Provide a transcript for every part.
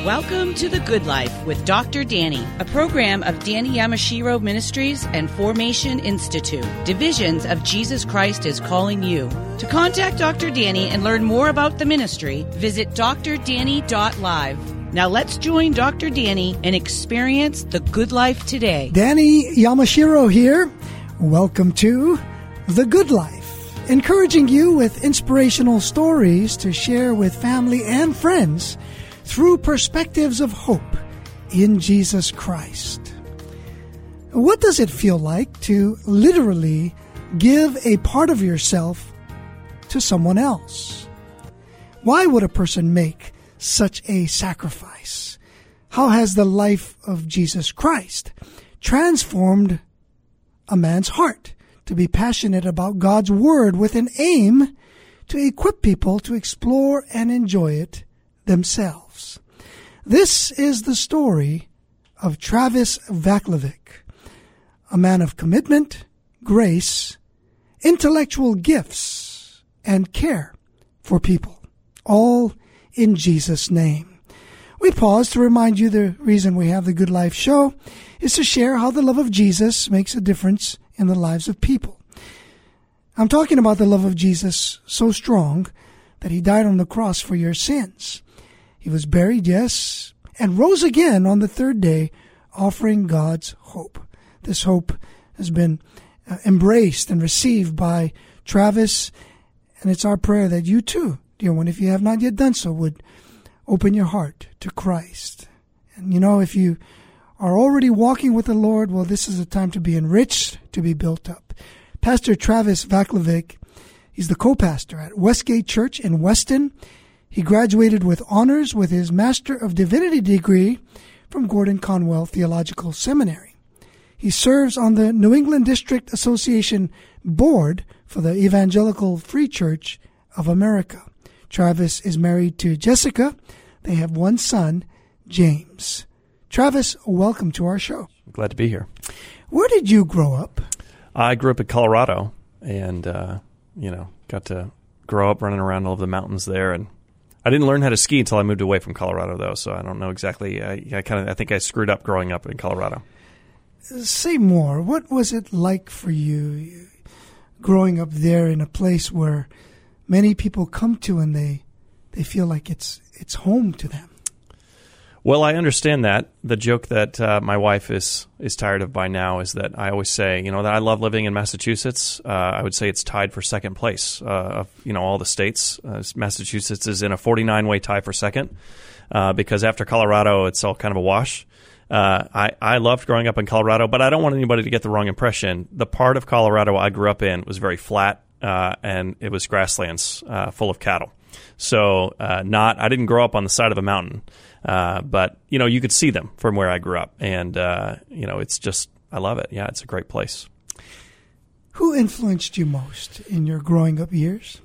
Welcome to The Good Life with Dr. Danny, a program of Danny Yamashiro Ministries and Formation Institute, divisions of Jesus Christ is Calling You. To contact Dr. Danny and learn more about the ministry, visit drdanny.live. Now let's join Dr. Danny and experience the good life today. Danny Yamashiro here. Welcome to The Good Life, encouraging you with inspirational stories to share with family and friends through perspectives of hope in Jesus Christ. What does it feel like to literally give a part of yourself to someone else? Why would a person make such a sacrifice? How has the life of Jesus Christ transformed a man's heart to be passionate about God's Word with an aim to equip people to explore and enjoy it themselves? This is the story of Travis Vaklovic, a man of commitment, grace, intellectual gifts, and care for people, all in Jesus' name. We pause to remind you the reason we have the Good Life show is to share how the love of Jesus makes a difference in the lives of people. I'm talking about the love of Jesus so strong that he died on the cross for your sins. He was buried, yes, and rose again on the third day, offering God's hope. This hope has been embraced and received by Travis, and it's our prayer that you too, dear one, if you have not yet done so, would open your heart to Christ. And you know, if you are already walking with the Lord, well, this is a time to be enriched, to be built up. Pastor Travis Vaklovic, he's the co-pastor at Westgate Church in Weston. He graduated with honors with his Master of Divinity degree from Gordon Conwell Theological Seminary. He serves on the New England District Association Board for the Evangelical Free Church of America. Travis is married to Jessica. They have one son, James. Travis, welcome to our show. Glad to be here. Where did you grow up? I grew up in Colorado and, got to grow up running around all over the mountains there. And I didn't learn how to ski until I moved away from Colorado, though, so I don't know exactly. I think I screwed up growing up in Colorado. Say more. What was it like for you growing up there in a place where many people come to and they feel like it's home to them? Well, I understand that. The joke that my wife is tired of by now is that I always say, that I love living in Massachusetts. I would say it's tied for second place of all the states. Massachusetts is in a 49-way tie for second because after Colorado, it's all kind of a wash. I loved growing up in Colorado, but I don't want anybody to get the wrong impression. The part of Colorado I grew up in was very flat, and it was grasslands full of cattle. So I didn't grow up on the side of a mountain. But, you could see them from where I grew up. And, it's just, I love it. Yeah, it's a great place. Who influenced you most in your growing up years?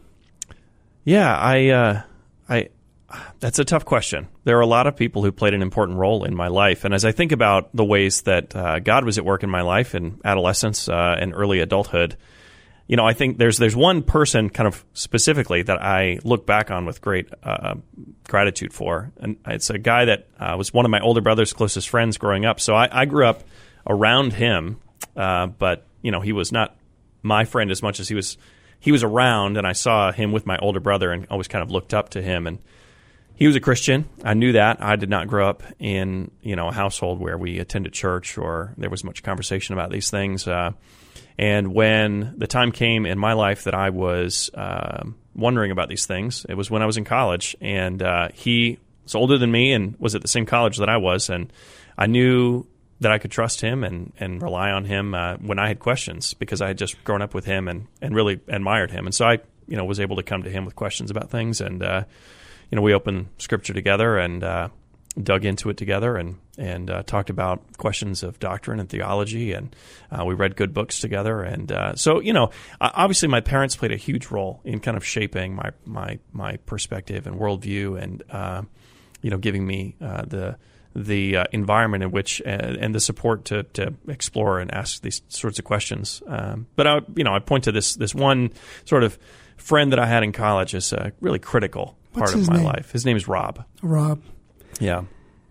Yeah, that's a tough question. There are a lot of people who played an important role in my life. And as I think about the ways that God was at work in my life in adolescence and early adulthood, I think there's one person kind of specifically that I look back on with great gratitude for. And it's a guy that was one of my older brother's closest friends growing up. So I grew up around him, but, he was not my friend as much as he was around, and I saw him with my older brother and always kind of looked up to him. And he was a Christian. I knew that. I did not grow up in, a household where we attended church or there was much conversation about these things. And when the time came in my life that I was wondering about these things, it was when I was in college. And he was older than me and was at the same college that I was. And I knew that I could trust him and rely on him when I had questions because I had just grown up with him and really admired him. And so I was able to come to him with questions about things. And, we opened Scripture together and dug into it together and talked about questions of doctrine and theology, and we read good books together. And so, obviously my parents played a huge role in kind of shaping my perspective and worldview and, giving me the environment in which and the support to explore and ask these sorts of questions. But I point to this one sort of friend that I had in college as a really critical part of my life. His name is Rob. Rob. Yeah.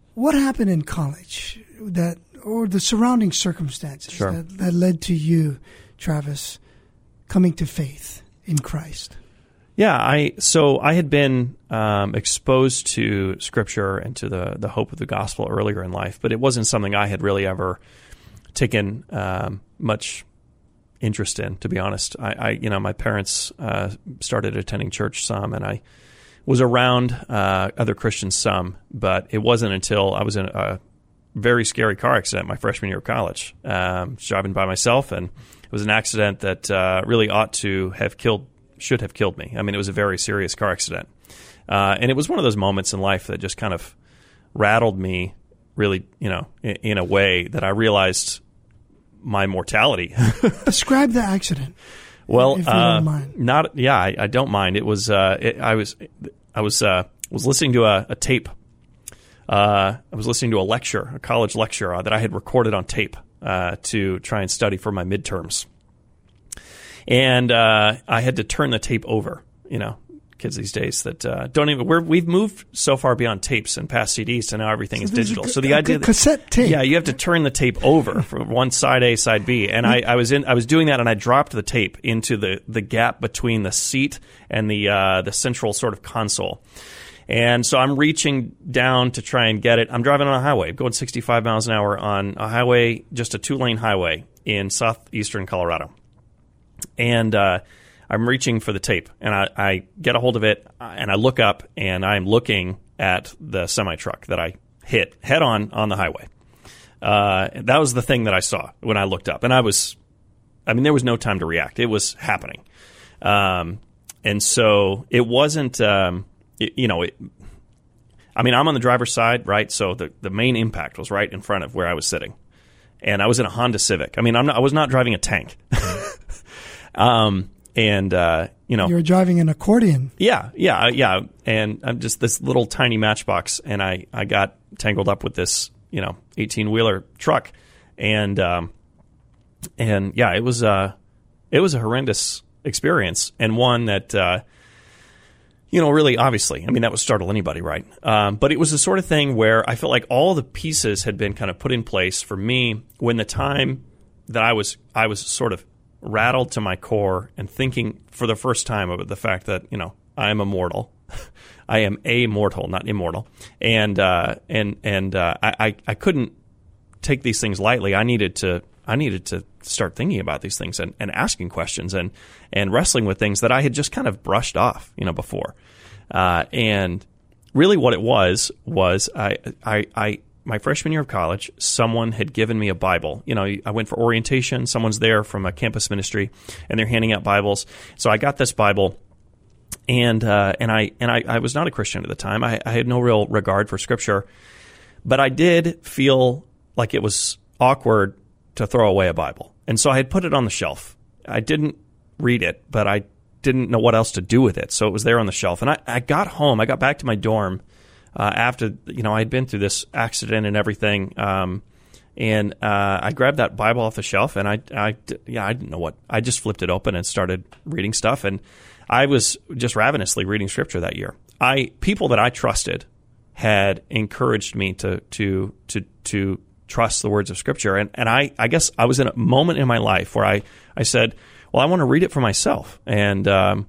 What happened in college or the surrounding circumstances that led to you, Travis, coming to faith in Christ? Yeah, I had been exposed to Scripture and to the hope of the gospel earlier in life, but it wasn't something I had really ever taken much interest in, to be honest. My parents started attending church some, and I was around other Christians some, but it wasn't until I was in a very scary car accident my freshman year of college. I was driving by myself, and it was an accident that really should have killed me. I mean, it was a very serious car accident. And it was one of those moments in life that just kind of rattled me really, in a way that I realized my mortality. Describe the accident. Well, if you don't mind. I don't mind. It was I was listening to a tape. I was listening to a college lecture that I had recorded on tape to try and study for my midterms. And I had to turn the tape over. Kids these days that don't even. We've moved so far beyond tapes and past CDs, so now everything is digital. So the idea that cassette tape. Yeah, you have to turn the tape over from one side A, side B, and I was doing that, and I dropped the tape into the gap between the seat and the central sort of console. And so I'm reaching down to try and get it. I'm driving on a highway, going 65 miles an hour on a highway, just a 2-lane highway in southeastern Colorado. And I'm reaching for the tape, and I get a hold of it, and I look up, and I'm looking at the semi-truck that I hit head-on the highway. That was the thing that I saw when I looked up. And there was no time to react. It was happening. And so it wasn't, I'm on the driver's side, right? So the main impact was right in front of where I was sitting. And I was in a Honda Civic. I was not driving a tank. You were driving an accordion. Yeah. And I'm just this little tiny matchbox, and I got tangled up with this, 18-wheeler truck, and it was a horrendous experience, and one that really, obviously, that would startle anybody, right? But it was the sort of thing where I felt like all the pieces had been kind of put in place for me when the time that I was sort of rattled to my core and thinking for the first time about the fact that, I am immortal. I am a mortal, not immortal. And I couldn't take these things lightly. I needed to start thinking about these things and asking questions and wrestling with things that I had just kind of brushed off, before. And really what it was my freshman year of college, someone had given me a Bible. I went for orientation. Someone's there from a campus ministry, and they're handing out Bibles. So I got this Bible, and I was not a Christian at the time. I had no real regard for Scripture, but I did feel like it was awkward to throw away a Bible, and so I had put it on the shelf. I didn't read it, but I didn't know what else to do with it, so it was there on the shelf. And I got home. I got back to my dorm. After I had been through this accident and everything, and I grabbed that Bible off the shelf, and I didn't know what. I just flipped it open and started reading stuff, and I was just ravenously reading Scripture that year. People that I trusted had encouraged me to trust the words of Scripture, and I guess I was in a moment in my life where I said, well, I want to read it for myself, and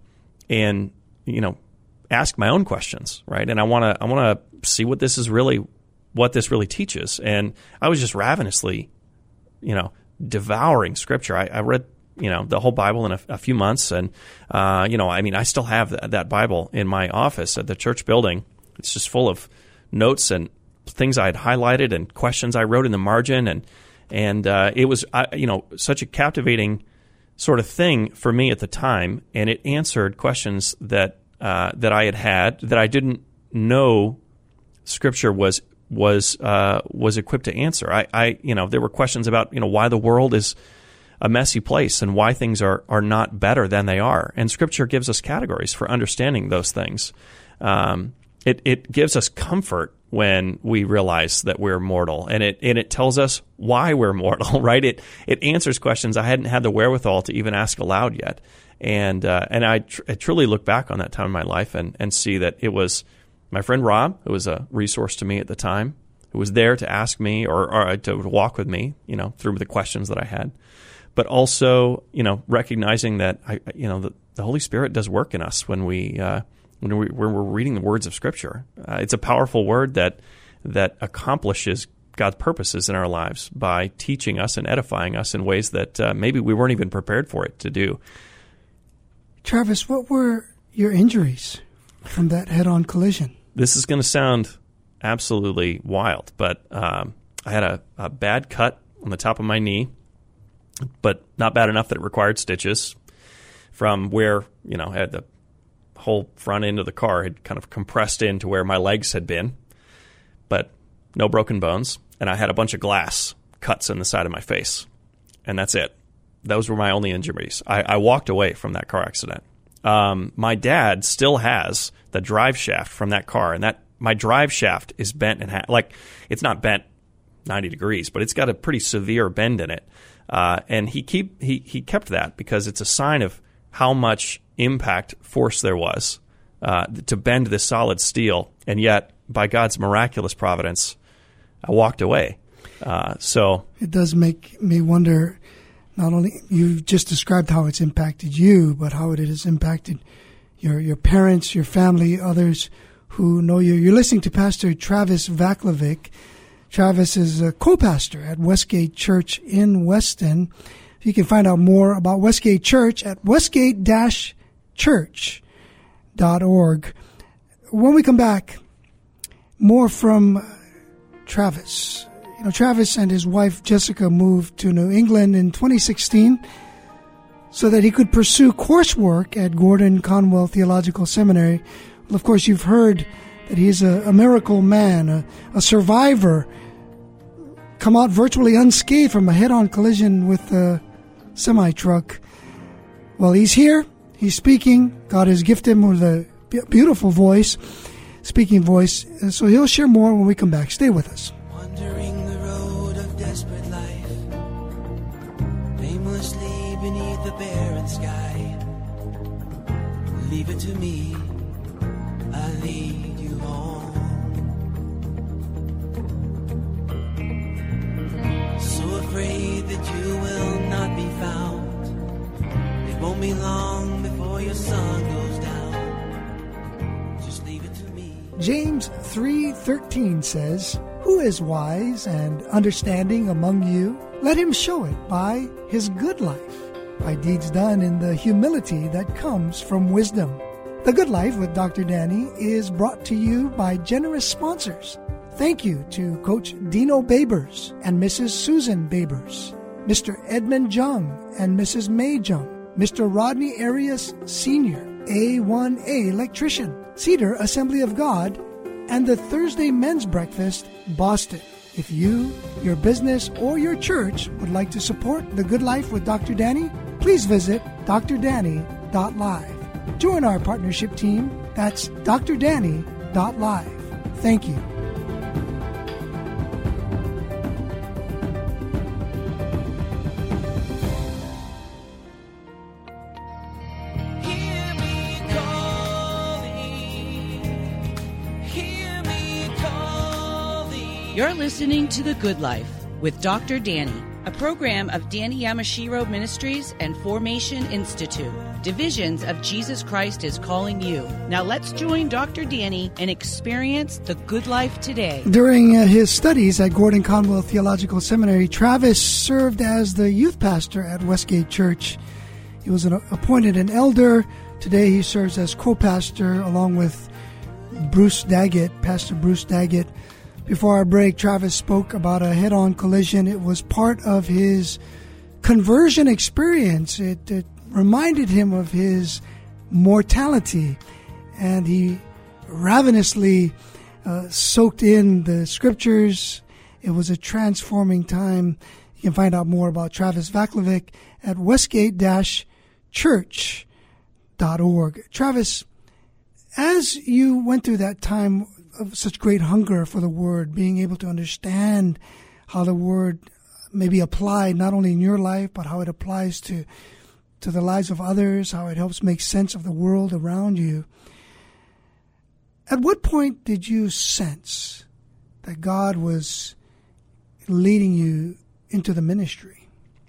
ask my own questions, right? And I want to see what this really teaches. And I was just ravenously, devouring Scripture. I read, the whole Bible in a few months, and I still have that Bible in my office at the church building. It's just full of notes and things I had highlighted and questions I wrote in the margin, and it was such a captivating sort of thing for me at the time, and it answered questions that I had that I didn't know Scripture was equipped to answer. There were questions about why the world is a messy place and why things are not better than they are. And Scripture gives us categories for understanding those things. It gives us comfort when we realize that we're mortal, and it tells us why we're mortal. Right? It answers questions I hadn't had the wherewithal to even ask aloud yet. And I truly look back on that time in my life and see that it was my friend Rob, who was a resource to me at the time, was there to ask me or to walk with me, through the questions that I had. But also, recognizing that the Holy Spirit does work in us when we're reading the words of Scripture. It's a powerful word that accomplishes God's purposes in our lives by teaching us and edifying us in ways that maybe we weren't even prepared for it to do. Travis, what were your injuries from that head-on collision? This is going to sound absolutely wild, but I had a bad cut on the top of my knee, but not bad enough that it required stitches from where, I had the whole front end of the car had kind of compressed into where my legs had been, but no broken bones. And I had a bunch of glass cuts in the side of my face. And that's it. Those were my only injuries. I walked away from that car accident. My dad still has the drive shaft from that car, and my drive shaft is bent in half. Like, it's not bent 90 degrees, but it's got a pretty severe bend in it. And he kept that because it's a sign of how much impact force there was to bend this solid steel. And yet, by God's miraculous providence, I walked away. So it does make me wonder, not only you just described how it's impacted you, but how it has impacted your parents, your family, others who know you. You're listening to Pastor Travis Vaclavic. Travis is a co-pastor at Westgate Church in Weston. You can find out more about Westgate Church at westgate-church.org. When we come back, more from Travis. Travis and his wife Jessica moved to New England in 2016 so that he could pursue coursework at Gordon Conwell Theological Seminary. Well, of course, you've heard that he's a miracle man, a survivor, come out virtually unscathed from a head-on collision with a semi-truck. Well, he's here. He's speaking. God has gifted him with a beautiful voice, speaking voice. So he'll share more when we come back. Stay with us. Wandering the road of desperate life, aimlessly beneath the barren sky. Leave it to me, I'll lead you home. So afraid that you will not be found. It won't be long before your sun goes down. Just leave it to me. James 3:13 says, "Who is wise and understanding among you? Let him show it by his good life, by deeds done in the humility that comes from wisdom." The Good Life with Dr. Danny is brought to you by generous sponsors. Thank you to Coach Dino Babers and Mrs. Susan Babers, Mr. Edmund Jung and Mrs. May Jung, Mr. Rodney Arias Sr., A1A Electrician, Cedar Assembly of God, and the Thursday Men's Breakfast, Boston. If you, your business, or your church would like to support The Good Life with Dr. Danny, please visit drdanny.live. Join our partnership team. That's drdanny.live. Thank you. You're listening to The Good Life with Dr. Danny, a program of Danny Yamashiro Ministries and Formation Institute. Divisions of Jesus Christ is calling you. Now let's join Dr. Danny and experience the good life today. During his studies at Gordon Conwell Theological Seminary, Travis served as the youth pastor at Westgate Church. He was appointed an elder. Today he serves as co-pastor along with Bruce Daggett, Pastor Bruce Daggett. Before our break, Travis spoke about a head-on collision. It was part of his conversion experience. It reminded him of his mortality, and he ravenously soaked in the scriptures. It was a transforming time. You can find out more about Travis Vaclavic at westgate-church.org. Travis, as you went through that time of such great hunger for the Word, being able to understand how the Word may be applied not only in your life, but how it applies to the lives of others, how it helps make sense of the world around you. At what point did you sense that God was leading you into the ministry?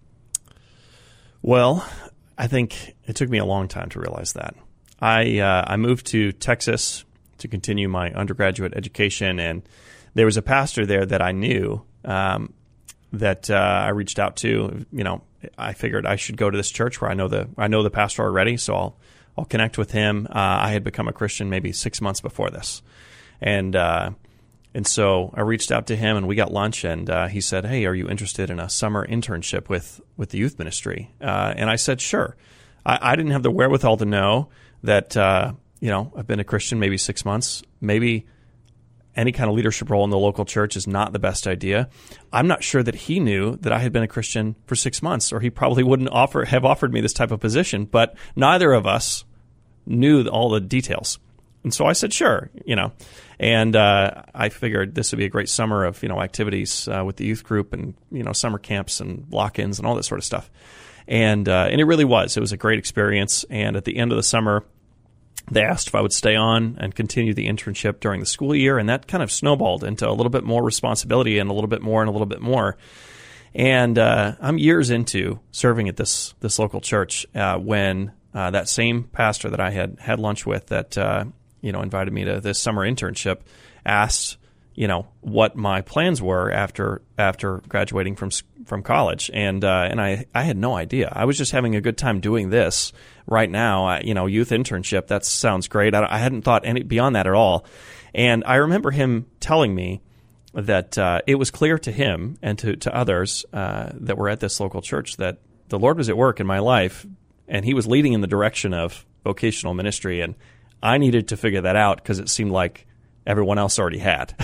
Well, I think it took me a long time to realize that. I moved to Texas to continue my undergraduate education, and there was a pastor there that I knew that I reached out to. I figured I should go to this church where I know the pastor already, so I'll connect with him. I had become a Christian maybe 6 months before this, and so I reached out to him, and we got lunch, and he said, "Hey, are you interested in a summer internship with the youth ministry?" And I said, "Sure." I didn't have the wherewithal to know that I've been a Christian maybe 6 months, maybe any kind of leadership role in the local church is not the best idea. I'm not sure that he knew that I had been a Christian for 6 months, or he probably wouldn't have offered me this type of position. But neither of us knew all the details, and so I said, "Sure," And I figured this would be a great summer of activities with the youth group, and summer camps and lock-ins and all that sort of stuff. And it really was. It was a great experience. And at the end of the summer, they asked if I would stay on and continue the internship during the school year, and that kind of snowballed into a little bit more responsibility and a little bit more and a little bit more. And I'm years into serving at this local church when that same pastor that I had lunch with that invited me to this summer internship asked what my plans were after graduating from college, and I had no idea. I was just having a good time doing this right now. Youth internship, that sounds great. I hadn't thought any beyond that at all. And I remember him telling me that it was clear to him and to others that were at this local church that the Lord was at work in my life, and He was leading in the direction of vocational ministry, and I needed to figure that out because it seemed like everyone else already had.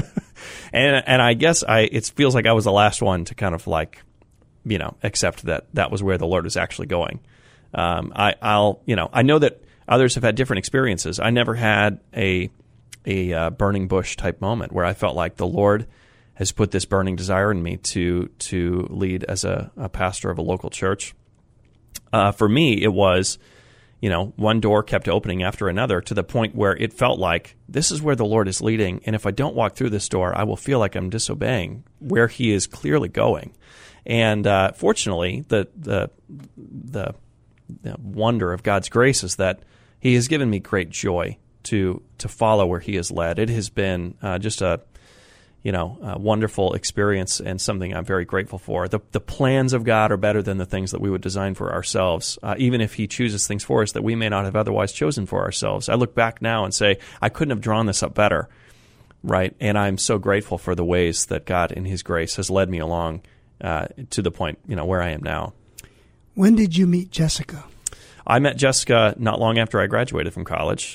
and I guess it feels like I was the last one to kind of accept that was where the Lord was actually going. I know that others have had different experiences. I never had a burning bush type moment where I felt like the Lord has put this burning desire in me to lead as a pastor of a local church. For me, it was one door kept opening after another to the point where it felt like this is where the Lord is leading, and if I don't walk through this door, I will feel like I'm disobeying where He is clearly going. And fortunately, the wonder of God's grace is that He has given me great joy to follow where He has led. It has been just a wonderful experience and something I'm very grateful for. The plans of God are better than the things that we would design for ourselves, even if He chooses things for us that we may not have otherwise chosen for ourselves. I look back now and say, I couldn't have drawn this up better, right? And I'm so grateful for the ways that God in His grace has led me along to the point, where I am now. When did you meet Jessica? I met Jessica not long after I graduated from college.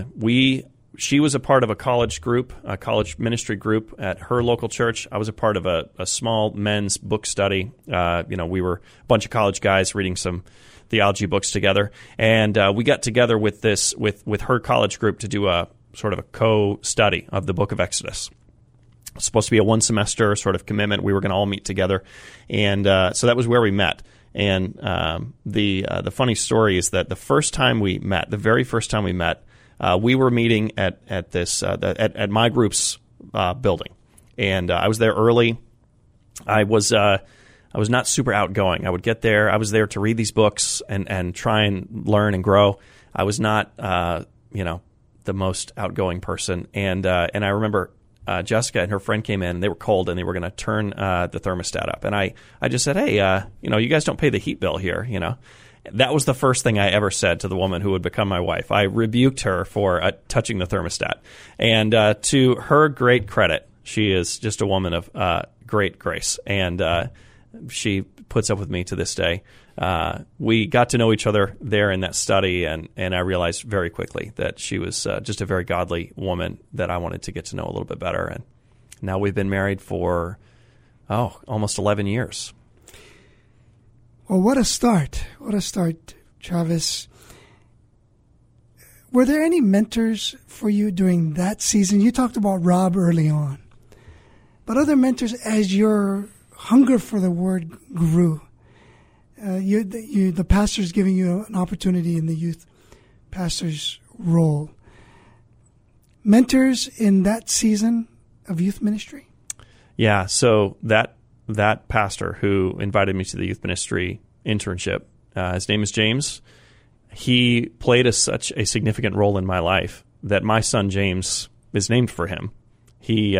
She was a part of a college group, a college ministry group at her local church. I was a part of a small men's book study. We were a bunch of college guys reading some theology books together, and we got together with her college group to do a sort of a co-study of the book of Exodus. It was supposed to be a one-semester sort of commitment. We were going to all meet together, and so that was where we met. And the funny story is that the very first time we met, we were meeting at this at my group's building, and I was there early. I was not super outgoing. I would get there. I was there to read these books and try and learn and grow. I was not the most outgoing person, and I remember Jessica and her friend came in, and they were cold, and they were going to turn the thermostat up, and I just said, hey, you guys don't pay the heat bill here, That was the first thing I ever said to the woman who would become my wife. I rebuked her for touching the thermostat. And to her great credit, she is just a woman of great grace, and she puts up with me to this day. We got to know each other there in that study, and I realized very quickly that she was just a very godly woman that I wanted to get to know a little bit better. And now we've been married for, almost 11 years. Well, what a start. What a start, Travis. Were there any mentors for you during that season? You talked about Rob early on. But other mentors as your hunger for the Word grew? The pastor's giving you an opportunity in the youth pastor's role. Mentors in that season of youth ministry? Yeah, so that pastor who invited me to the youth ministry internship, his name is James. He played such a significant role in my life that my son James is named for him. He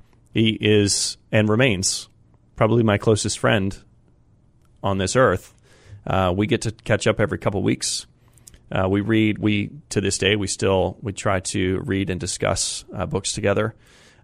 is and remains probably my closest friend on this earth. We get to catch up every couple weeks. We read. To this day we try to read and discuss books together.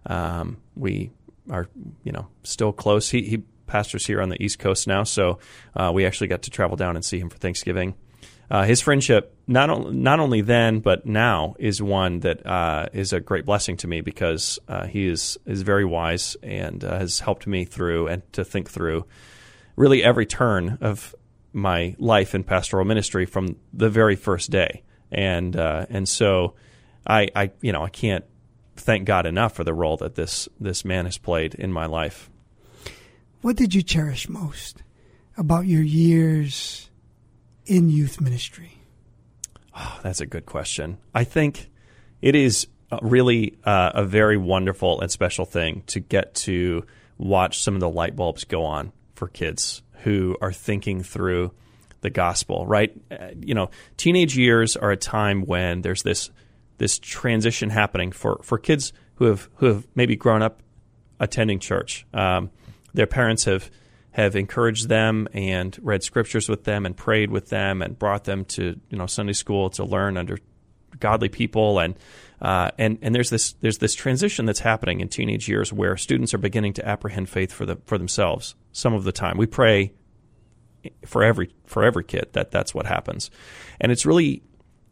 We are still close. He pastors here on the East Coast now, so we actually got to travel down and see him for Thanksgiving. His friendship, not only then but now, is one that is a great blessing to me because he is very wise and has helped me through and to think through really every turn of my life in pastoral ministry from the very first day, and so I can't thank God enough for the role that this man has played in my life. What did you cherish most about your years in youth ministry? Oh, that's a good question. I think it is really a very wonderful and special thing to get to watch some of the light bulbs go on for kids who are thinking through the gospel, right? Teenage years are a time when there's this transition happening for kids who have maybe grown up attending church. Their parents have encouraged them and read scriptures with them and prayed with them and brought them to Sunday school to learn under godly people, and there's this transition that's happening in teenage years where students are beginning to apprehend faith for themselves. Some of the time, we pray for every kid that's what happens, and it's really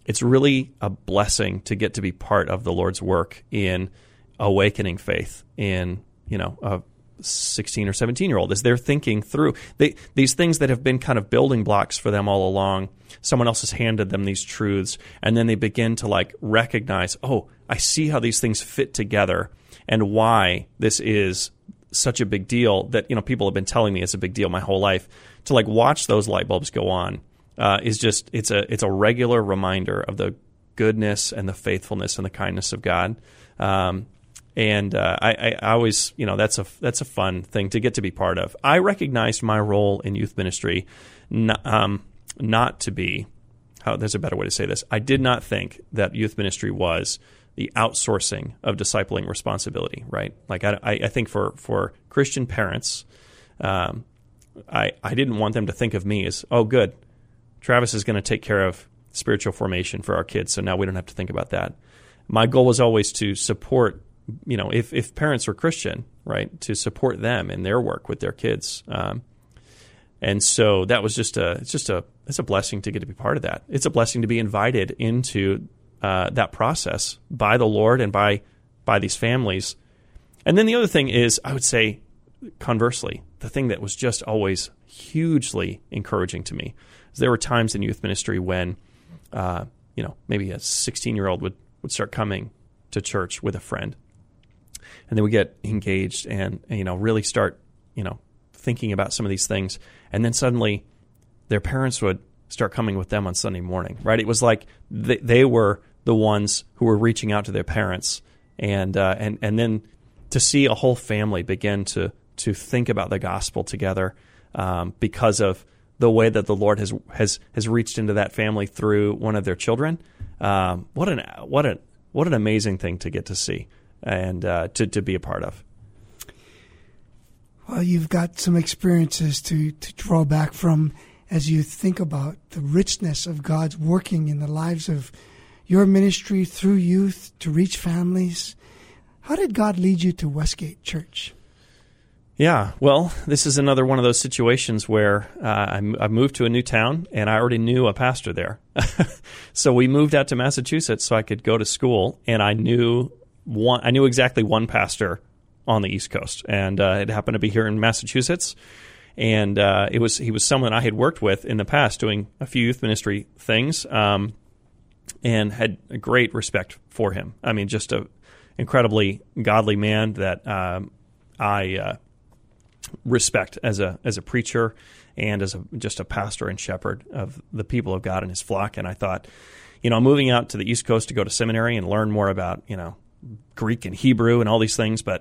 a blessing to get to be part of the Lord's work in awakening faith in a 16 or 17-year-old as they're thinking through these things that have been kind of building blocks for them all along. Someone else has handed them these truths, and then they begin to recognize, oh, I see how these things fit together and why this is such a big deal that people have been telling me it's a big deal my whole life. To watch those light bulbs go on is just it's a regular reminder of the goodness and the faithfulness and the kindness of God. And I always, that's a fun thing to get to be part of. I recognized my role in youth ministry not to be, there's a better way to say this. I did not think that youth ministry was the outsourcing of discipling responsibility, right? I think for Christian parents, I didn't want them to think of me as, oh, good, Travis is going to take care of spiritual formation for our kids, so now we don't have to think about that. My goal was always to support, if parents were Christian, right, to support them in their work with their kids. And so that was it's a blessing to get to be part of that. It's a blessing to be invited into that process by the Lord and by these families. And then the other thing is, I would say, conversely, the thing that was just always hugely encouraging to me is there were times in youth ministry when, maybe a 16-year-old would start coming to church with a friend, and they would get engaged and really start thinking about some of these things, and then suddenly their parents would start coming with them on Sunday morning. Right? It was like they were the ones who were reaching out to their parents, and then to see a whole family begin to think about the gospel together because of the way that the Lord has reached into that family through one of their children. What an amazing thing to get to see and to be a part of. Well, you've got some experiences to draw back from as you think about the richness of God's working in the lives of your ministry through youth to reach families. How did God lead you to Westgate Church? Yeah, well, this is another one of those situations where I moved to a new town, and I already knew a pastor there. So we moved out to Massachusetts so I could go to school, and I knew exactly one pastor on the East Coast, and it happened to be here in Massachusetts. And he was someone I had worked with in the past doing a few youth ministry things, and had a great respect for him. I mean, just an incredibly godly man that I respect as a preacher and as just a pastor and shepherd of the people of God and His flock. And I thought, moving out to the East Coast to go to seminary and learn more about Greek and Hebrew and all these things, but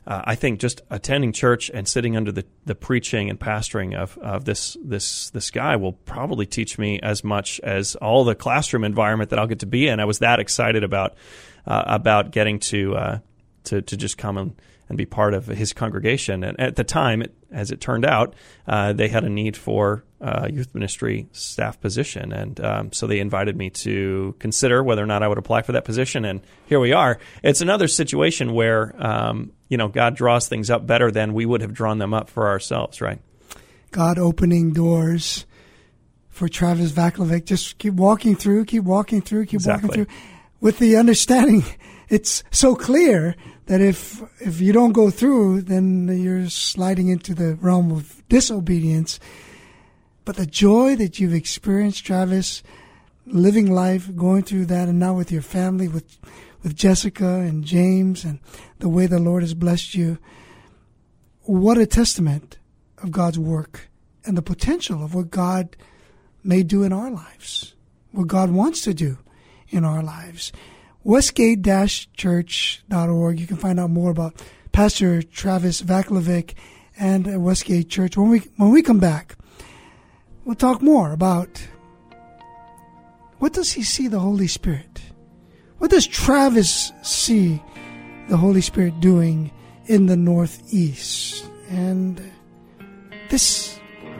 I think just attending church and sitting under the preaching and pastoring of this guy will probably teach me as much as all the classroom environment that I'll get to be in. I was that excited about getting to just come and be part of his congregation. And at the time, as it turned out, they had a need for a youth ministry staff position. And so they invited me to consider whether or not I would apply for that position. And here we are. It's another situation where, God draws things up better than we would have drawn them up for ourselves, right? God opening doors for Travis Vaklovic. Just keep walking through, exactly. walking through. With the understanding, it's so clear that if you don't go through, then you're sliding into the realm of disobedience. But the joy that you've experienced, Travis, living life, going through that, and now with your family, with Jessica and James, and the way the Lord has blessed you, what a testament of God's work and the potential of what God may do in our lives, what God wants to do in our lives. Westgate-church.org. You can find out more about Pastor Travis Vaklovic and Westgate Church. When we come back, we'll talk more about what does he see the Holy Spirit? What does Travis see the Holy Spirit doing in the Northeast? And this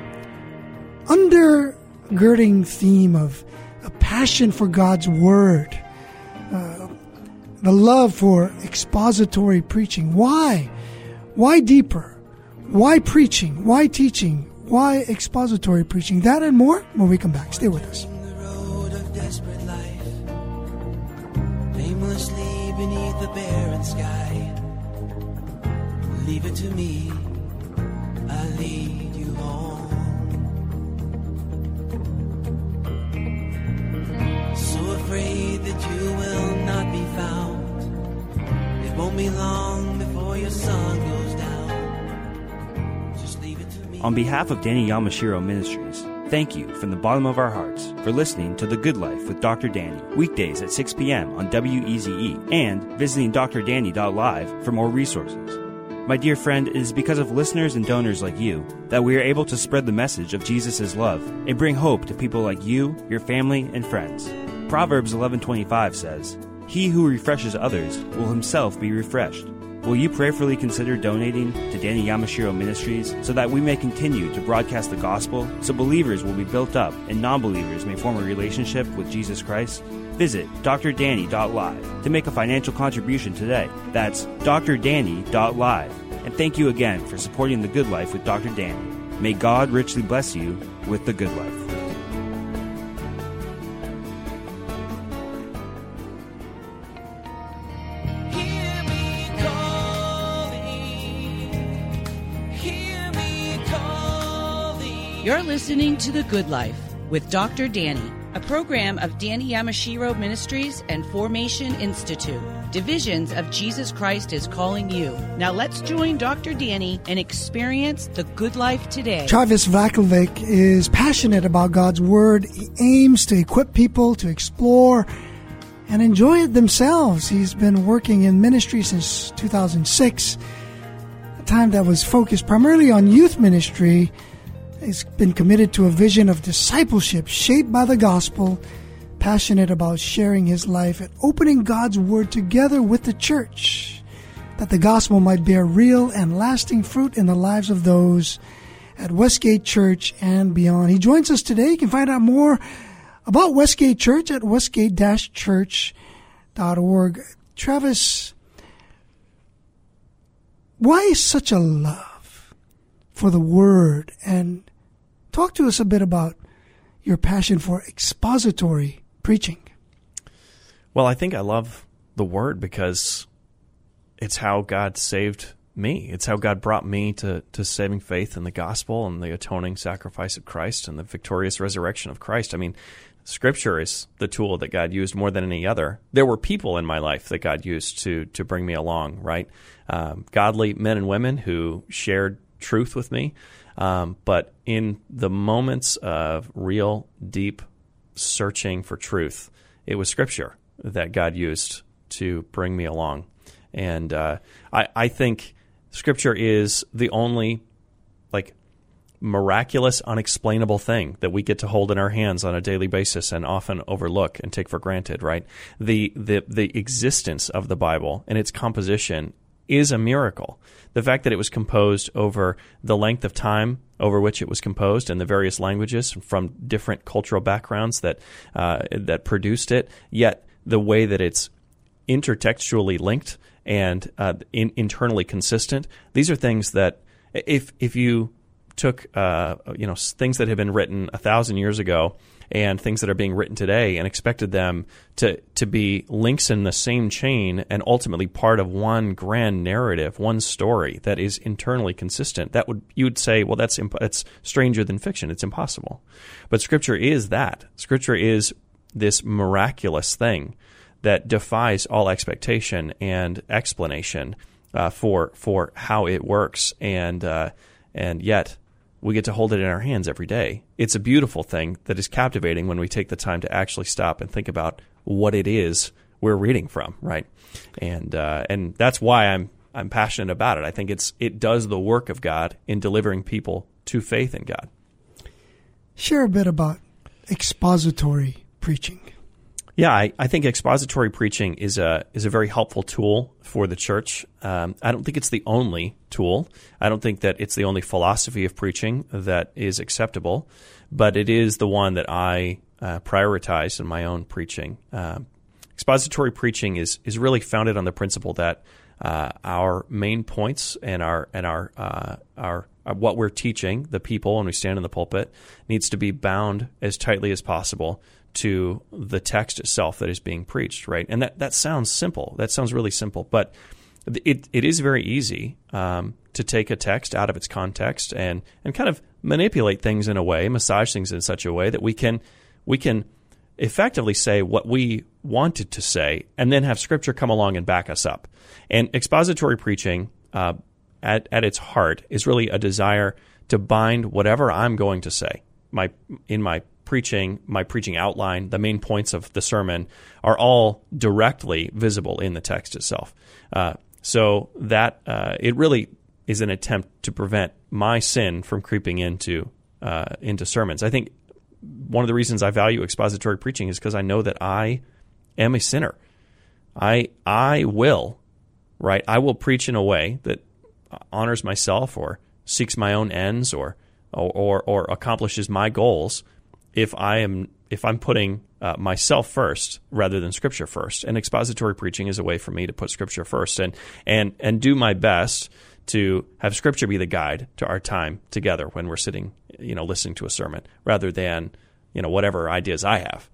undergirding theme of a passion for God's Word, the love for expository preaching. Why? Why deeper? Why preaching? Why teaching? Why expository preaching? That and more when we come back. Stay with us. The road of desperate life, aimlessly beneath the barren sky. Leave it to me, I'll lead you home. So afraid that you will not be found. It won't be long before your sun goes down. Just leave it to me. On behalf of Danny Yamashiro Ministries, thank you from the bottom of our hearts for listening to The Good Life with Dr. Danny, weekdays at 6 p.m. on WEZE, and visiting drdanny.live for more resources. My dear friend, it is because of listeners and donors like you that we are able to spread the message of Jesus' love and bring hope to people like you, your family, and friends. Proverbs 11:25 says, "He who refreshes others will himself be refreshed." Will you prayerfully consider donating to Danny Yamashiro Ministries so that we may continue to broadcast the gospel, so believers will be built up and non-believers may form a relationship with Jesus Christ? Visit drdanny.live to make a financial contribution today. That's drdanny.live. And thank you again for supporting The Good Life with Dr. Danny. May God richly bless you with The Good Life. You're listening to The Good Life with Dr. Danny, a program of Danny Yamashiro Ministries and Formation Institute. Divisions of Jesus Christ is calling you. Now let's join Dr. Danny and experience the good life today. Travis Vaklovic is passionate about God's Word. He aims to equip people to explore and enjoy it themselves. He's been working in ministry since 2006, a time that was focused primarily on youth ministry. He's been committed to a vision of discipleship shaped by the gospel, passionate about sharing his life and opening God's Word together with the church, that the gospel might bear real and lasting fruit in the lives of those at Westgate Church and beyond. He joins us today. You can find out more about Westgate Church at westgate-church.org. Travis, why such a love for the Word? And talk to us a bit about your passion for expository preaching. Well, I think I love the Word because it's how God saved me. It's how God brought me to saving faith in the gospel and the atoning sacrifice of Christ and the victorious resurrection of Christ. I mean, Scripture is the tool that God used more than any other. There were people in my life that God used to bring me along, right? Godly men and women who shared truth with me. But in the moments of real, deep searching for truth, it was Scripture that God used to bring me along. And I think Scripture is the only miraculous, unexplainable thing that we get to hold in our hands on a daily basis and often overlook and take for granted, right? The existence of the Bible and its composition is a miracle. The fact that it was composed over the length of time over which it was composed and the various languages from different cultural backgrounds that produced it, yet the way that it's intertextually linked and internally consistent, these are things that if you took things that have been written 1,000 years ago and things that are being written today and expected them to be links in the same chain and ultimately part of one grand narrative, one story that is internally consistent, you would say, well, that's stranger than fiction. It's impossible. But Scripture is that. Scripture is this miraculous thing that defies all expectation and explanation for how it works, and yet we get to hold it in our hands every day. It's a beautiful thing that is captivating when we take the time to actually stop and think about what it is we're reading from, right? And that's why I'm passionate about it. I think it does the work of God in delivering people to faith in God. Share a bit about expository preaching. Yeah, I think expository preaching is a very helpful tool for the church. I don't think it's the only tool. I don't think that it's the only philosophy of preaching that is acceptable, but it is the one that I prioritize in my own preaching. Expository preaching is really founded on the principle that our main points and our what we're teaching the people when we stand in the pulpit needs to be bound as tightly as possible to the text itself that is being preached, right? And that sounds simple. That sounds really simple, but it is very easy to take a text out of its context and kind of manipulate things in a way, massage things in such a way that we can effectively say what we wanted to say and then have Scripture come along and back us up. And expository preaching at its heart is really a desire to bind whatever I'm going to say in my preaching outline, the main points of the sermon are all directly visible in the text itself. So that it really is an attempt to prevent my sin from creeping into sermons. I think one of the reasons I value expository preaching is because I know that I am a sinner. I will preach in a way that honors myself or seeks my own ends or accomplishes my goals if I'm putting myself first rather than Scripture first. And expository preaching is a way for me to put Scripture first and do my best to have Scripture be the guide to our time together when we're sitting, listening to a sermon, rather than, whatever ideas I have.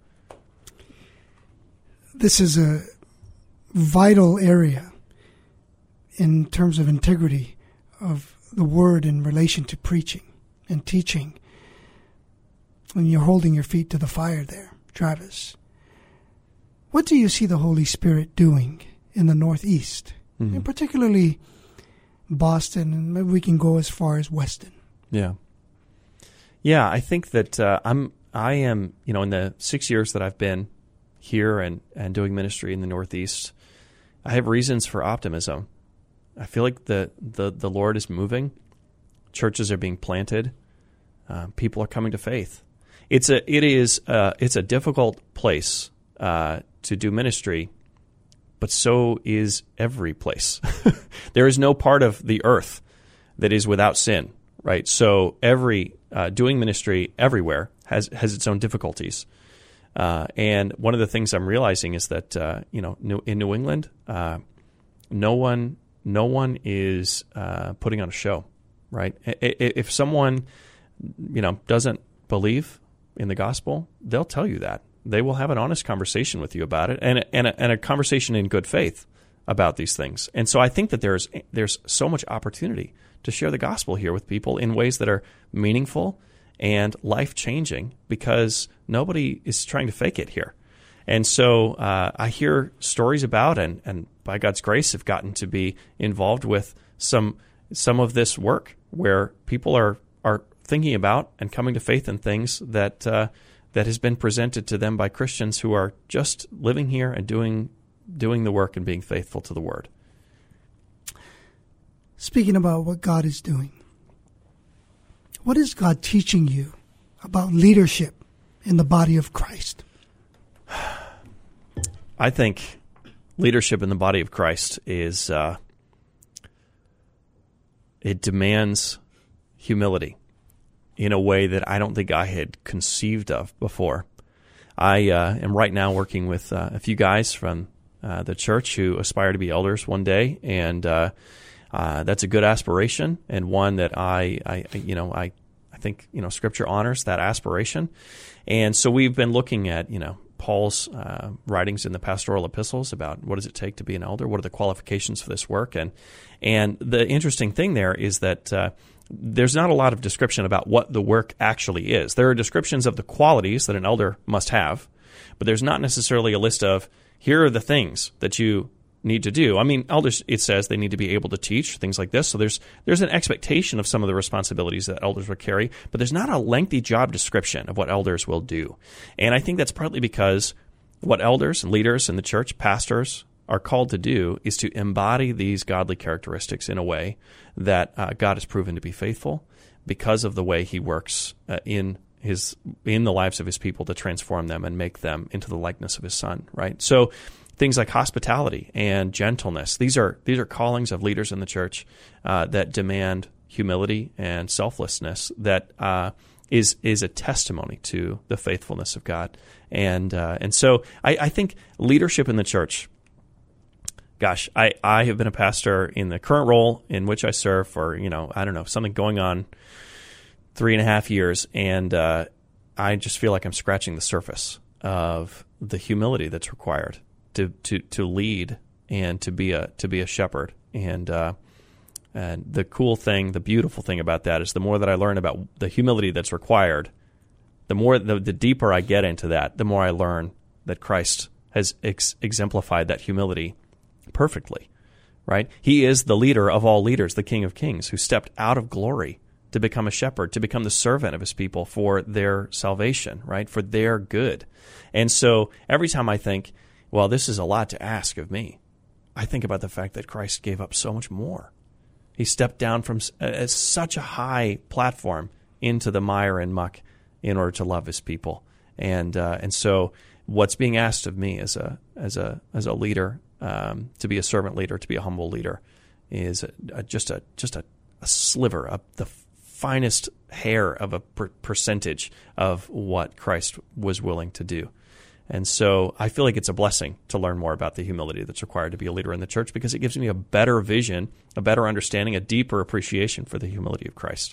This is a vital area in terms of integrity of the Word in relation to preaching and teaching. When you're holding your feet to the fire there, Travis, what do you see the Holy Spirit doing in the Northeast, and particularly Boston, and maybe we can go as far as Weston? Yeah, I think that I am, in the 6 years that I've been here and doing ministry in the Northeast, I have reasons for optimism. I feel like the Lord is moving. Churches are being planted. People are coming to faith. It's a difficult place to do ministry, but so is every place. There is no part of the earth that is without sin, right? So every doing ministry everywhere has its own difficulties. And one of the things I'm realizing is that in New England, no one is putting on a show, right? If someone doesn't believe in the gospel, they'll tell you that. They will have an honest conversation with you about it, and a conversation in good faith about these things. And so I think that there's so much opportunity to share the gospel here with people in ways that are meaningful and life-changing, because nobody is trying to fake it here. And so I hear stories about, and by God's grace have gotten to be involved with some of this work where people are thinking about and coming to faith in things that has been presented to them by Christians who are just living here and doing the work and being faithful to the Word. speaking about what God is doing, what is God teaching you about leadership in the body of Christ? I think leadership in the body of Christ is, it demands humility in a way that I don't think I had conceived of before. I am right now working with a few guys from the church who aspire to be elders one day, and that's a good aspiration, and one that I think Scripture honors that aspiration. And so we've been looking at Paul's writings in the pastoral epistles about what does it take to be an elder, what are the qualifications for this work, and the interesting thing there is that there's not a lot of description about what the work actually is. There are descriptions of the qualities that an elder must have, but there's not necessarily a list of, here are the things that you need to do. I mean, elders, it says they need to be able to teach, things like this. So there's an expectation of some of the responsibilities that elders will carry, but there's not a lengthy job description of what elders will do. And I think that's partly because what elders and leaders in the church, pastors, are called to do is to embody these godly characteristics in a way that God has proven to be faithful because of the way He works in the lives of His people to transform them and make them into the likeness of His Son. Right. So things like hospitality and gentleness, these are callings of leaders in the church that demand humility and selflessness. That is a testimony to the faithfulness of God. And so I think leadership in the church. Gosh, I have been a pastor in the current role in which I serve for, something going on 3.5 years, and I just feel like I'm scratching the surface of the humility that's required to lead and to be a shepherd. And the cool thing, the beautiful thing about that is the more that I learn about the humility that's required, the deeper I get into that, the more I learn that Christ has exemplified that humility perfectly, right? He is the leader of all leaders, the King of Kings, who stepped out of glory to become a shepherd, to become the servant of His people for their salvation, right? For their good. And so every time I think, well, this is a lot to ask of me, I think about the fact that Christ gave up so much more. He stepped down from such a high platform into the mire and muck in order to love His people. And so what's being asked of me as a leader, to be a servant leader, to be a humble leader, is just a sliver of the finest hair of a percentage of what Christ was willing to do. And so I feel like it's a blessing to learn more about the humility that's required to be a leader in the church, because it gives me a better vision, a better understanding, a deeper appreciation for the humility of Christ.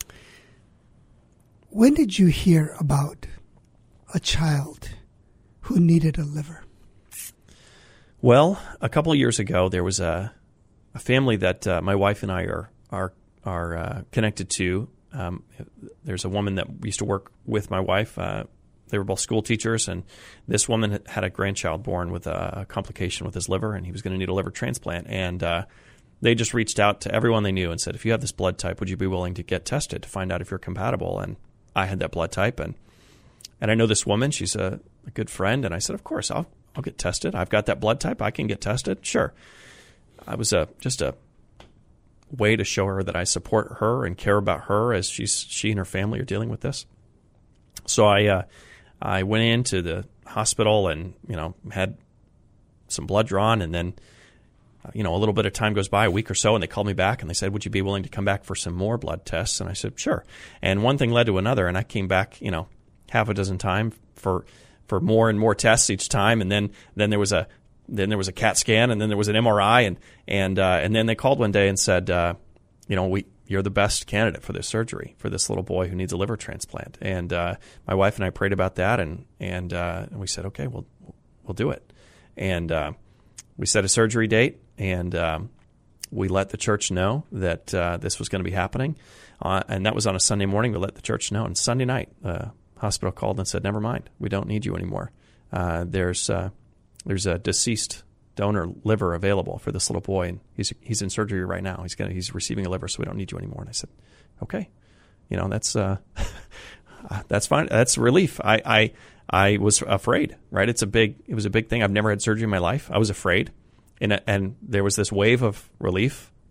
When did you hear about a child who needed a liver? Well, a couple of years ago, there was a family that my wife and I are connected to. There's a woman that used to work with my wife. They were both school teachers, and this woman had a grandchild born with a complication with his liver, and he was going to need a liver transplant. And they just reached out to everyone they knew and said, if you have this blood type, would you be willing to get tested to find out if you're compatible? And I had that blood type, and I know this woman. She's a good friend, and I said, of course, I'll get tested. I've got that blood type. I can get tested. Sure. I was just a way to show her that I support her and care about her as she and her family are dealing with this. So I went into the hospital and, had some blood drawn, and then, a little bit of time goes by, a week or so, and they called me back and they said, would you be willing to come back for some more blood tests? And I said, sure. And one thing led to another, and I came back, half a dozen times for more and more tests each time. And then there was a CAT scan, and then there was an MRI, and then they called one day and said, you're the best candidate for this surgery for this little boy who needs a liver transplant. And my wife and I prayed about that, and we said, okay, we'll do it. And we set a surgery date, and we let the church know that this was going to be happening. And that was on a Sunday morning. We let the church know. And Sunday night, the hospital called and said, never mind, we don't need you anymore. There's a deceased donor liver available for this little boy, and he's in surgery right now. He's receiving a liver, so we don't need you anymore. And I said, okay, that's that's fine. That's relief. I was afraid, right? It was a big thing. I've never had surgery in my life. I was afraid, and there was this wave of relief,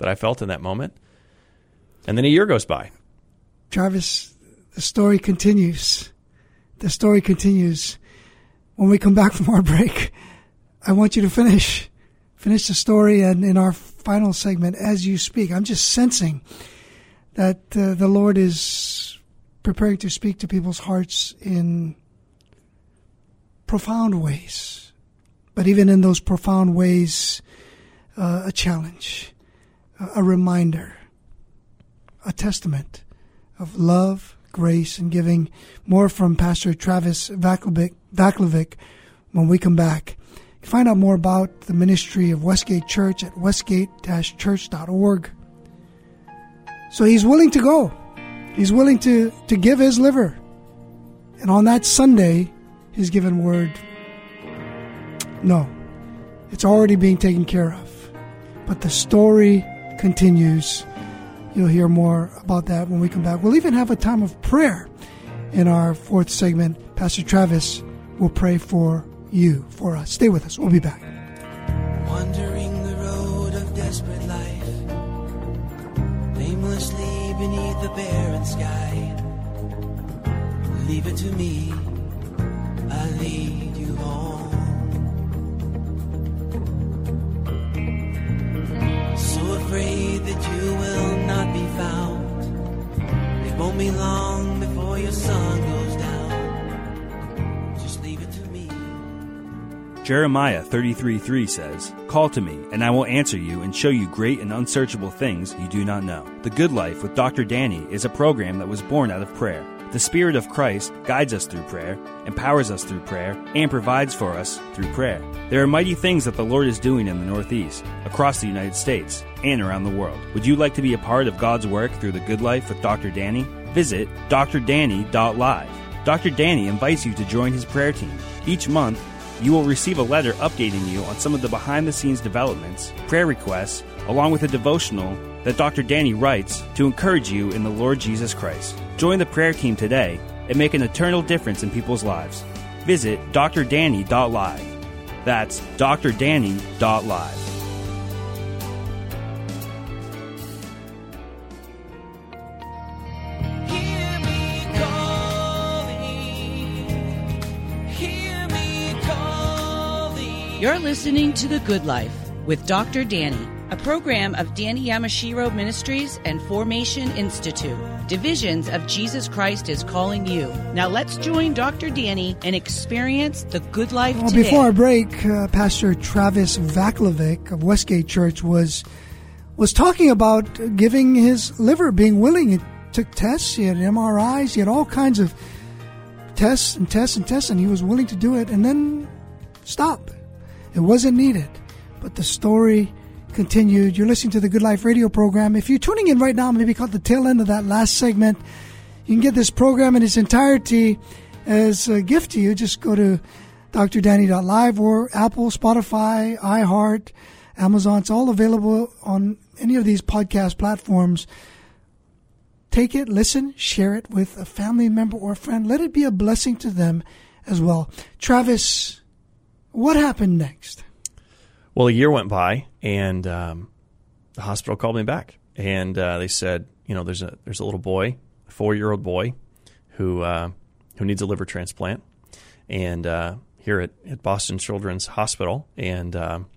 that I felt in that moment. And then a year goes by. Travis, the story continues. The story continues. When we come back from our break, I want you to finish the story, and in our final segment, as you speak, I'm just sensing that the Lord is preparing to speak to people's hearts in profound ways. But even in those profound ways, a challenge, a reminder, a testament of love, grace, and giving. More from Pastor Travis Vaklovic when we come back. You can find out more about the ministry of Westgate Church at westgate-church.org. So he's willing to go. He's willing to give his liver. And on that Sunday, his given word, no, it's already being taken care of. But the story continues. You'll hear more about that when we come back. We'll even have a time of prayer in our fourth segment. Pastor Travis will pray for you, for us. Stay with us. We'll be back. Wandering the road of desperate life, aimlessly beneath the barren sky. Leave it to me, I lead you home. So afraid that you will not be found. It won't be long before your sun goes down. Just leave it to me. Jeremiah 33:3 says, "Call to me, and I will answer you and show you great and unsearchable things you do not know." The Good Life with Dr. Danny is a program that was born out of prayer. The Spirit of Christ guides us through prayer, empowers us through prayer, and provides for us through prayer. There are mighty things that the Lord is doing in the Northeast, across the United States, and around the world. Would you like to be a part of God's work through the Good Life with Dr. Danny? Visit drdanny.live. Dr. Danny invites you to join his prayer team. Each month, you will receive a letter updating you on some of the behind-the-scenes developments, prayer requests, along with a devotional that Dr. Danny writes to encourage you in the Lord Jesus Christ. Join the prayer team today and make an eternal difference in people's lives. Visit drdanny.live. That's drdanny.live. Hear me calling, hear me calling. You're listening to The Good Life with Dr. Danny, a program of Danny Yamashiro Ministries and Formation Institute. Divisions of Jesus Christ is calling you. Now let's join Dr. Danny and experience the good life today. Before our break, Pastor Travis Vaklovic of Westgate Church was talking about giving his liver, being willing. He took tests, he had MRIs, he had all kinds of tests, and he was willing to do it, and then stop. It wasn't needed. But the story continued. You're listening to the Good Life radio program. If you're tuning in right now, maybe caught the tail end of that last segment, you can get this program in its entirety as a gift to you. Just go to drdanny.live or Apple, Spotify, iHeart, Amazon. It's all available on any of these podcast platforms. Take it, listen, share it with a family member or a friend. Let it be a blessing to them as well. Travis, what happened next? Well, a year went by, and the hospital called me back, and they said, there's a little boy, a 4-year-old boy, who needs a liver transplant, and here at Boston Children's Hospital, and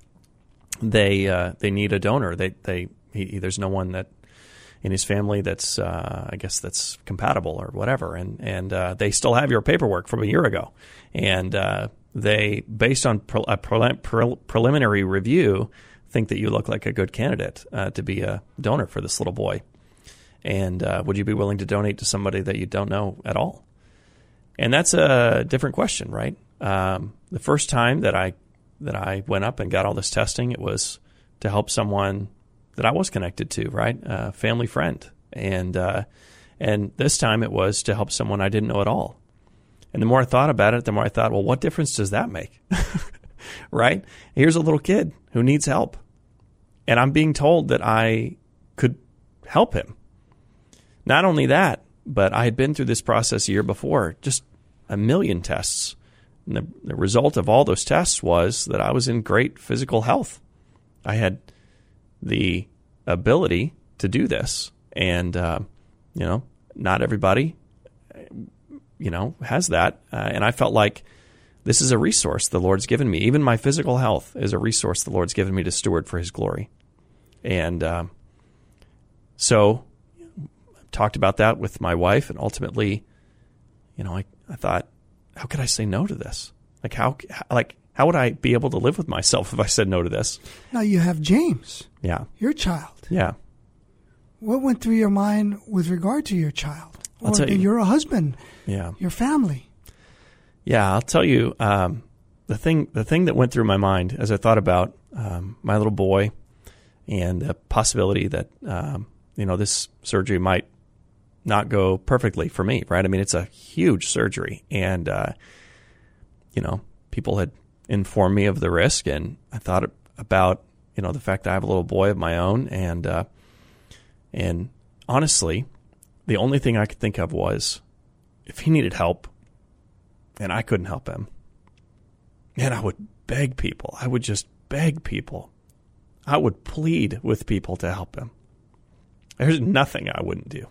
they need a donor. There's no one that in his family that's that's compatible or whatever, and they still have your paperwork from a year ago, and they, based on a preliminary review, think that you look like a good candidate to be a donor for this little boy. And would you be willing to donate to somebody that you don't know at all? And that's a different question, right? The first time that I went up and got all this testing, it was to help someone that I was connected to, right? A family friend. And this time it was to help someone I didn't know at all. And the more I thought about it, the more I thought, well, what difference does that make? Right? Here's a little kid who needs help. And I'm being told that I could help him. Not only that, but I had been through this process a year before, just a million tests. And the result of all those tests was that I was in great physical health. I had the ability to do this. And, not everybody, has that. And I felt like this is a resource the Lord's given me. Even my physical health is a resource the Lord's given me to steward for His glory. And so I talked about that with my wife, and ultimately, I thought, how could I say no to this? How would I be able to live with myself if I said no to this? Now you have James. Yeah. Your child. Yeah. What went through your mind with regard to your child? I'll tell you. You're a husband. Yeah. Your family. Yeah, I'll tell you, the thing that went through my mind as I thought about my little boy and the possibility that, this surgery might not go perfectly for me, right? I mean, it's a huge surgery, and, people had informed me of the risk, and I thought about, the fact that I have a little boy of my own, and honestly, the only thing I could think of was if he needed help and I couldn't help him, and I would beg people. I would just beg people. I would plead with people to help him. There's nothing I wouldn't do.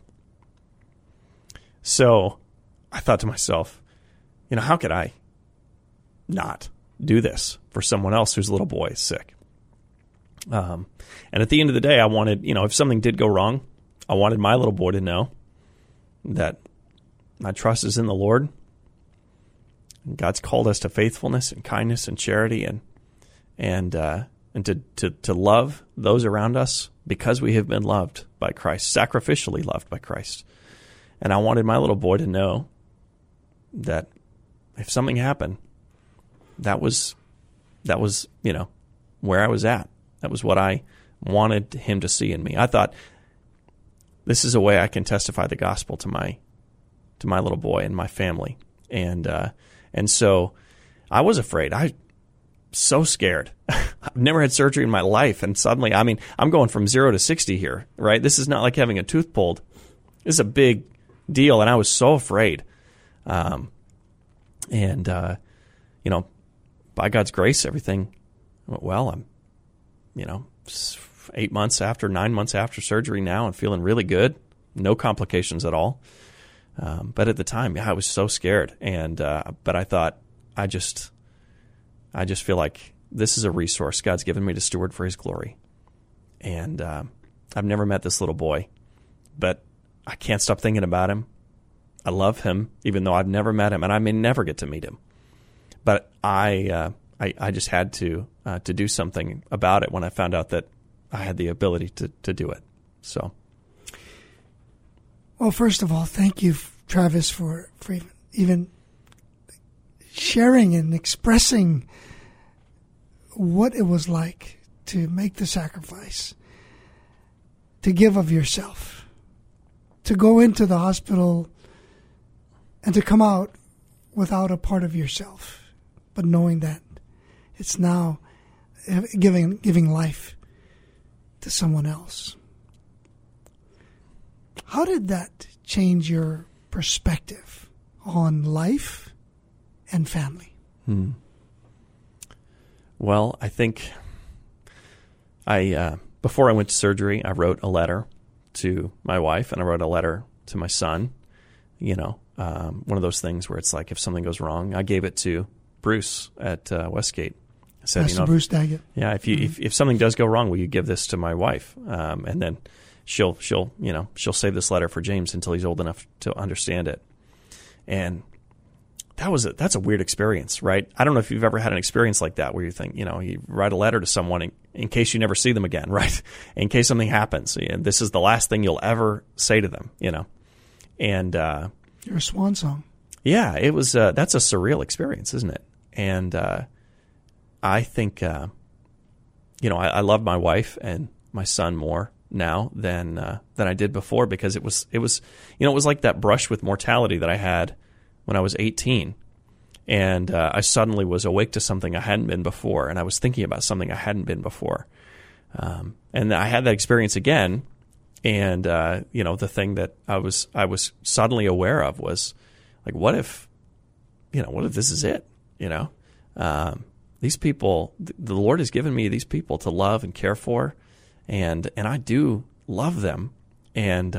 So I thought to myself, how could I not do this for someone else whose little boy is sick? And at the end of the day, I wanted, if something did go wrong, I wanted my little boy to know that my trust is in the Lord. God's called us to faithfulness and kindness and charity and to love those around us because we have been loved by Christ, sacrificially loved by Christ. And I wanted my little boy to know that if something happened, that was where I was at. That was what I wanted him to see in me. I thought, this is a way I can testify the gospel to my little boy and my family. And so I was afraid. So scared. I've never had surgery in my life, and suddenly, I'm going from 0 to 60 here, right? This is not like having a tooth pulled. This is a big deal, and I was so afraid. By God's grace, everything went well. I'm, 9 months after surgery now, and feeling really good. No complications at all. But at the time, I was so scared, but I thought, I just feel like this is a resource God's given me to steward for His glory. And I've never met this little boy, but I can't stop thinking about him. I love him, even though I've never met him, and I may never get to meet him. But I just had to do something about it when I found out that I had the ability to do it. So. Well, first of all, thank you, Travis, for even sharing and expressing what it was like to make the sacrifice, to give of yourself, to go into the hospital and to come out without a part of yourself, but knowing that it's now giving life to someone else. How did that change your perspective on life and family? Well, I think before I went to surgery, I wrote a letter to my wife, and I wrote a letter to my son. One of those things where it's like, if something goes wrong, I gave it to Bruce at Westgate. I said, Pastor Bruce Daggett. Yeah, if something does go wrong, will you give this to my wife? And then she'll save this letter for James until he's old enough to understand it. And that's a weird experience, right? I don't know if you've ever had an experience like that where you think, you write a letter to someone in case you never see them again, right? In case something happens. This is the last thing you'll ever say to them, And your swan song. Yeah, it was. That's a surreal experience, isn't it? And I think, I love my wife and my son more now than I did before, because it was like that brush with mortality that I had when I was 18, and I suddenly was awake to something I hadn't been before, and I was thinking about something I hadn't been before, and I had that experience again, and the thing that I was suddenly aware of was like, what if this is it? These people, the Lord has given me these people to love and care for, and I do love them. And,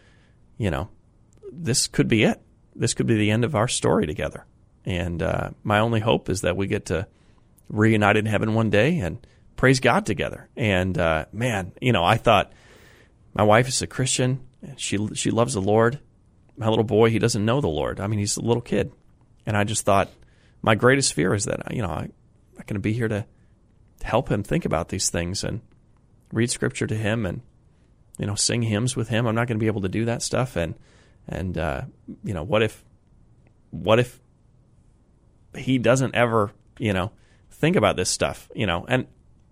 this could be it. This could be the end of our story together. And my only hope is that we get to reunite in heaven one day and praise God together. And, I thought my wife is a Christian, and she loves the Lord. My little boy, he doesn't know the Lord. I mean, he's a little kid. And I just thought my greatest fear is that, I'm not going to be here to help him think about these things and read Scripture to him and, sing hymns with him. I'm not going to be able to do that stuff. And what if he doesn't ever, think about this stuff, and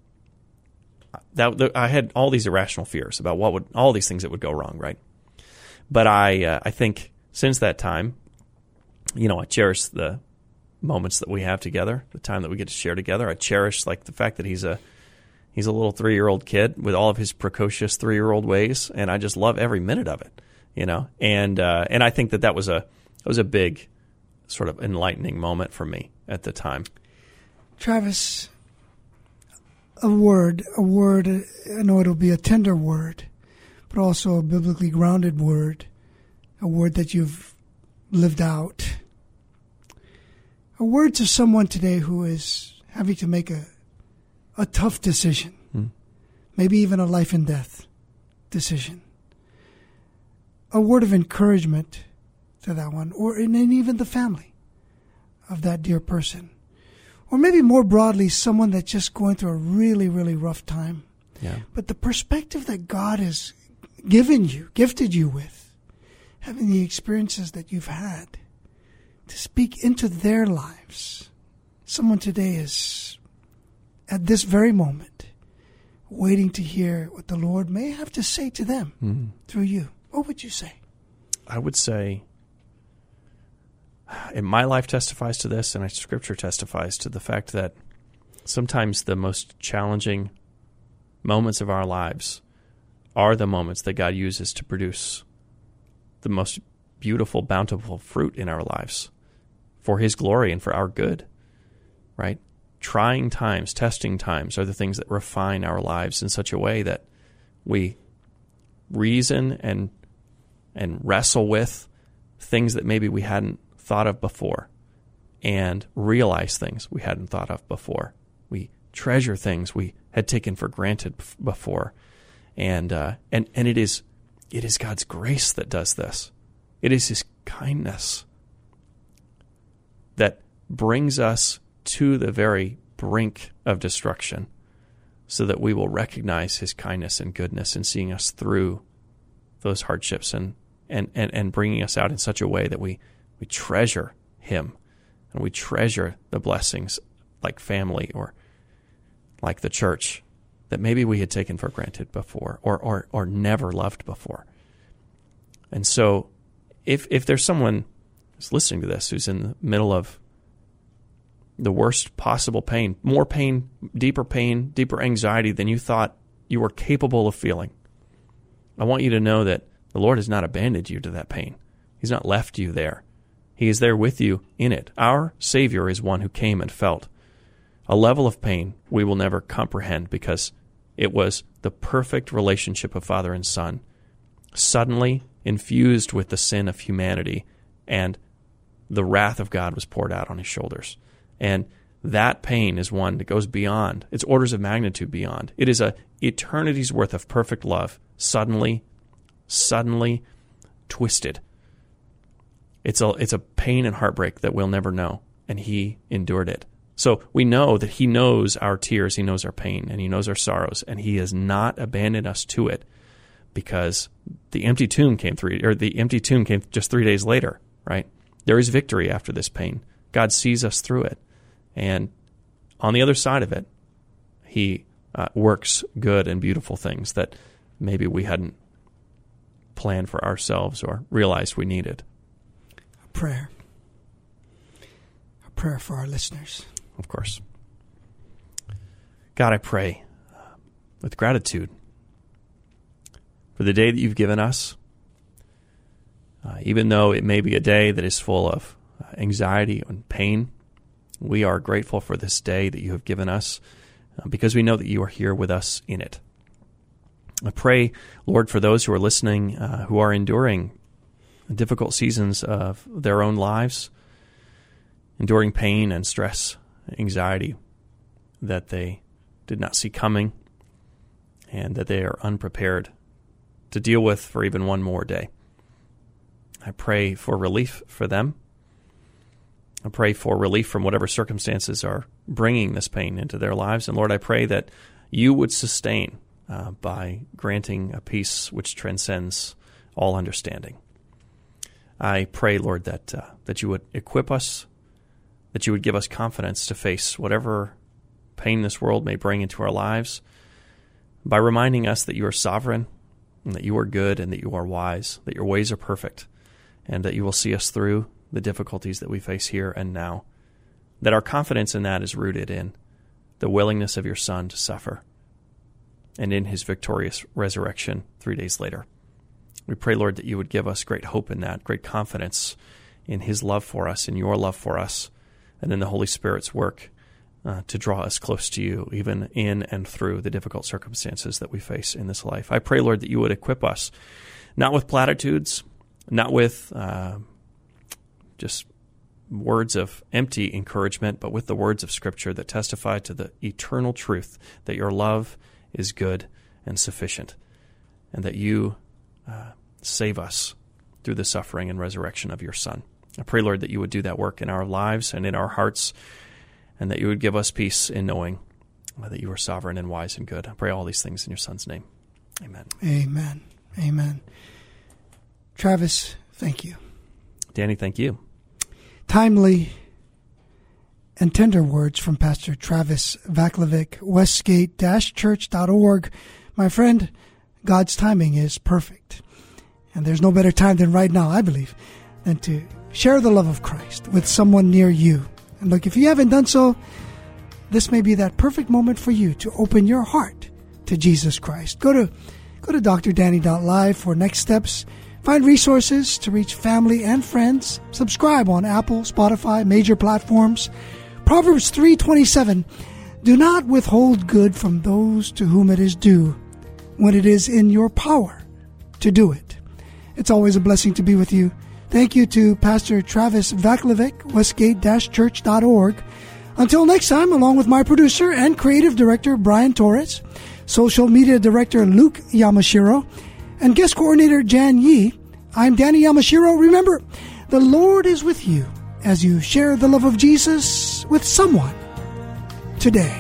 that I had all these irrational fears about all these things that would go wrong, right? But I think since that time, I cherish the moments that we have together, the time that we get to share together. I cherish the fact that he's a little 3-year-old kid with all of his precocious 3-year-old ways, and I just love every minute of it, And I think that was a big sort of enlightening moment for me at the time. Travis, a word, I know it'll be a tender word, but also a biblically grounded word, a word that you've lived out. A word to someone today who is having to make a tough decision, maybe even a life and death decision. A word of encouragement to that one, and even the family of that dear person. Or maybe more broadly, someone that's just going through a really, really rough time. Yeah. But the perspective that God has gifted you with, having the experiences that you've had, to speak into their lives. Someone today is, at this very moment, waiting to hear what the Lord may have to say to them through you. What would you say? I would say, and my life testifies to this, and Scripture testifies to the fact that sometimes the most challenging moments of our lives are the moments that God uses to produce the most beautiful, bountiful fruit in our lives for His glory and for our good, right? Trying times, testing times are the things that refine our lives in such a way that we reason and wrestle with things that maybe we hadn't thought of before, and realize things we hadn't thought of before. We treasure things we had taken for granted before, and it is God's grace that does this. It is His kindness that brings us to the very brink of destruction, so that we will recognize His kindness and goodness in seeing us through those hardships and bringing us out in such a way that we treasure Him, and we treasure the blessings like family or like the church that maybe we had taken for granted before or never loved before. And so if there's someone who's listening to this who's in the middle of the worst possible pain, more pain, deeper anxiety than you thought you were capable of feeling, I want you to know that the Lord has not abandoned you to that pain. He's not left you there. He is there with you in it. Our Savior is one who came and felt a level of pain we will never comprehend, because it was the perfect relationship of Father and Son, suddenly infused with the sin of humanity, and the wrath of God was poured out on His shoulders. And that pain is one that goes beyond. It's orders of magnitude beyond. It is a eternity's worth of perfect love, suddenly twisted. It's a pain and heartbreak that we'll never know, and He endured it. So we know that He knows our tears, He knows our pain, and He knows our sorrows, and He has not abandoned us to it, because the empty tomb came just 3 days later, right? There is victory after this pain. God sees us through it, and on the other side of it, He works good and beautiful things that maybe we hadn't planned for ourselves or realized we needed. A prayer for our listeners. Of course. God, I pray with gratitude for the day that You've given us, even though it may be a day that is full of anxiety and pain. We are grateful for this day that You have given us, because we know that You are here with us in it. I pray, Lord, for those who are listening, who are enduring difficult seasons of their own lives, enduring pain and stress, anxiety that they did not see coming, and that they are unprepared to deal with for even one more day. I pray for relief for them. I pray for relief from whatever circumstances are bringing this pain into their lives. And Lord, I pray that you would sustain by granting a peace which transcends all understanding. I pray, Lord, that you would equip us, that you would give us confidence to face whatever pain this world may bring into our lives by reminding us that you are sovereign and that you are good and that you are wise, that your ways are perfect, and that you will see us through the difficulties that we face here and now, that our confidence in that is rooted in the willingness of your Son to suffer and in his victorious resurrection 3 days later. We pray, Lord, that you would give us great hope in that, great confidence in his love for us, in your love for us, and in the Holy Spirit's work to draw us close to you, even in and through the difficult circumstances that we face in this life. I pray, Lord, that you would equip us, not with platitudes, not with just words of empty encouragement, but with the words of Scripture that testify to the eternal truth that your love is good and sufficient, and that you save us through the suffering and resurrection of your Son. I pray, Lord, that you would do that work in our lives and in our hearts, and that you would give us peace in knowing that you are sovereign and wise and good. I pray all these things in your Son's name. Amen. Amen. Amen. Travis, thank you. Danny, thank you. Timely and tender words from Pastor Travis Vaclavic, westgate-church.org. My friend, God's timing is perfect. And there's no better time than right now, I believe, than to share the love of Christ with someone near you. And look, if you haven't done so, this may be that perfect moment for you to open your heart to Jesus Christ. Go to drdanny.live for next steps. Find resources to reach family and friends. Subscribe on Apple, Spotify, major platforms. Proverbs 3:27, do not withhold good from those to whom it is due when it is in your power to do it. It's always a blessing to be with you. Thank you to Pastor Travis Vaclavic, westgate-church.org. Until next time, along with my producer and creative director, Brian Torres, social media director, Luke Yamashiro, and guest coordinator, Jan Yi, I'm Danny Yamashiro. Remember, the Lord is with you as you share the love of Jesus with someone today.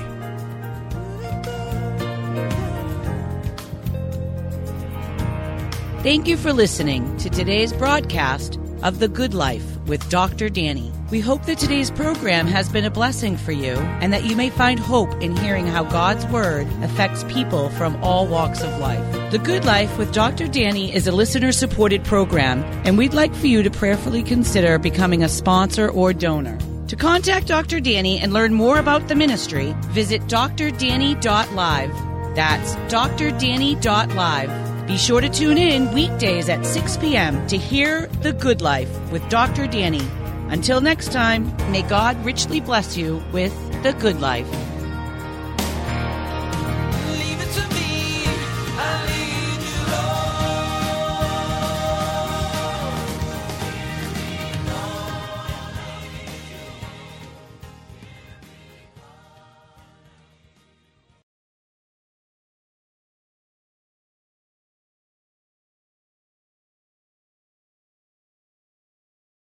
Thank you for listening to today's broadcast of The Good Life with Dr. Danny. We hope that today's program has been a blessing for you and that you may find hope in hearing how God's Word affects people from all walks of life. The Good Life with Dr. Danny is a listener-supported program, and we'd like for you to prayerfully consider becoming a sponsor or donor. To contact Dr. Danny and learn more about the ministry, visit drdanny.live. That's drdanny.live. Be sure to tune in weekdays at 6 p.m. to hear The Good Life with Dr. Danny. Until next time, may God richly bless you with The Good Life.